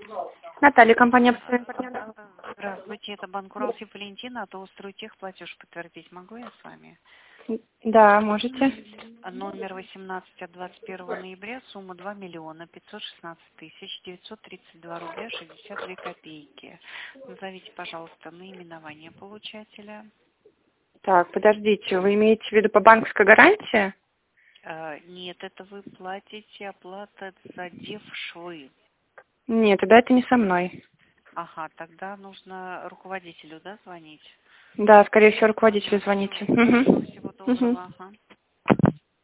Наталья, компания «Абсолютный партнер». Здравствуйте, это банк Уралсиб Валентина, а то Стройтехплатеж подтвердить могу я с вами? Да, можете. Номер 18 от 21 ноября, сумма 2 миллиона 516 тысяч 932 рубля 62 копейки. Назовите, пожалуйста, наименование получателя. Так, подождите, вы имеете в виду по банковской гарантии? Нет, это вы платите оплата за девшвы. Нет, тогда это не со мной. Ага, тогда нужно руководителю, да, звонить? Да, скорее всего, руководителю звоните. Хорошо, всего Угу. доброго. Ага.